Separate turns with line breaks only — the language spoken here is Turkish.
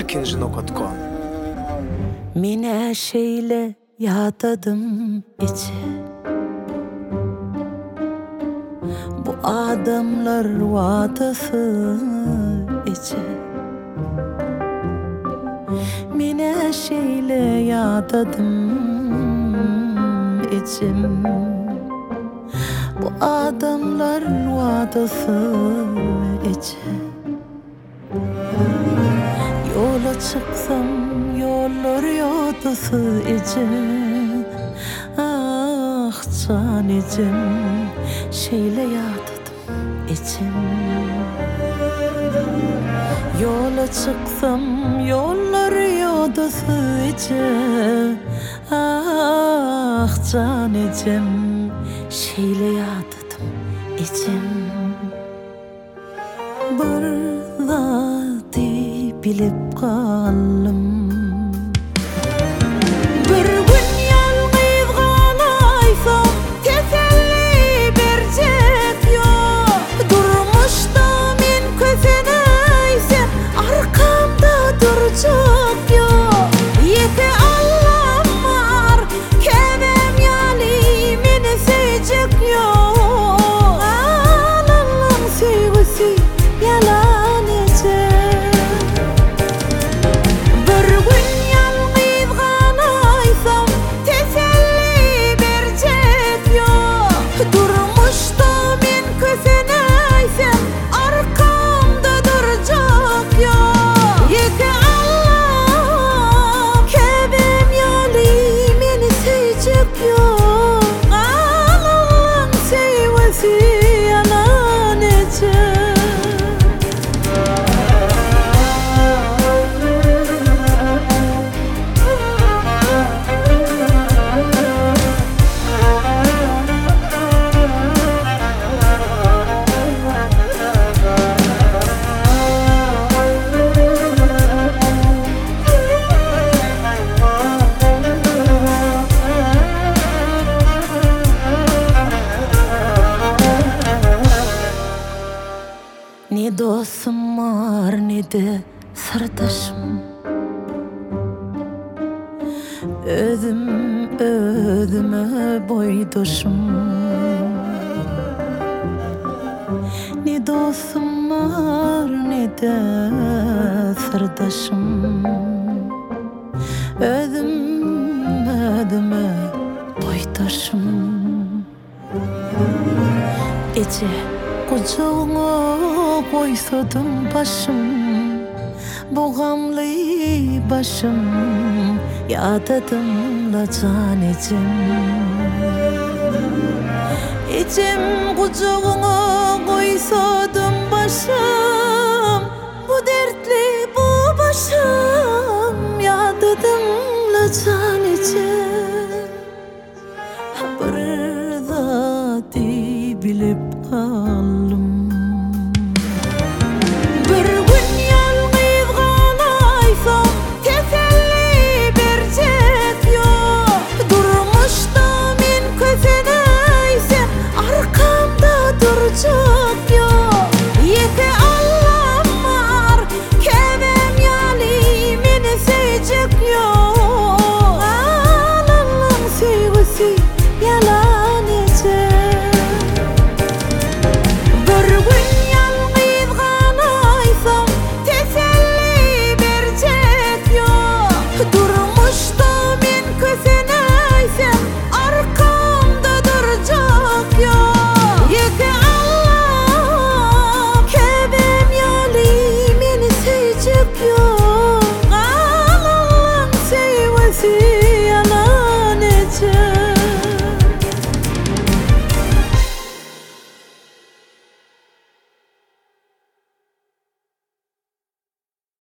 ikinci nokatkon.
Mine şeyle yatadım içe. Bu adamlar vadası içe. Mine şeyle yatadım içim. Bu adamlar vadası içe. Yola çıksam yollar yodası içe. Ah canicim, şeyle yatadım içim. Yola çıksam yollar yodası içe. Ah canicim, şeyle yatadım içim. Bir zati bilip kaldım. Bir gün yalnız kalaysam teselli bercek yok. Durmuşda men köseneysem arkamda duracak yok. Yeti Allah'ım var, kevem yali meni sevecek yok. Allah'ın sevgisi yalan ece. Bir gün yalnız kalaysam teselli bercek yok. Durmuşda men köseneysem arkamda duracak yok. Yeki Allah, kevem yali meni sevecek yok. Allah'ın sevgisi yalan ece. Ne dostum var ne de sırdaşım. Özüm özüme boydaşım. Ne dostum var ne de sırdaşım. Özüm özüme boydaşım. Ece kucağına koysadım başım. Bu gamlı başım yadadımla canecim. Ecem kucağına koysadım başım. Bu dertli bu başım yadadımla canecim. Bir zati bilip kal.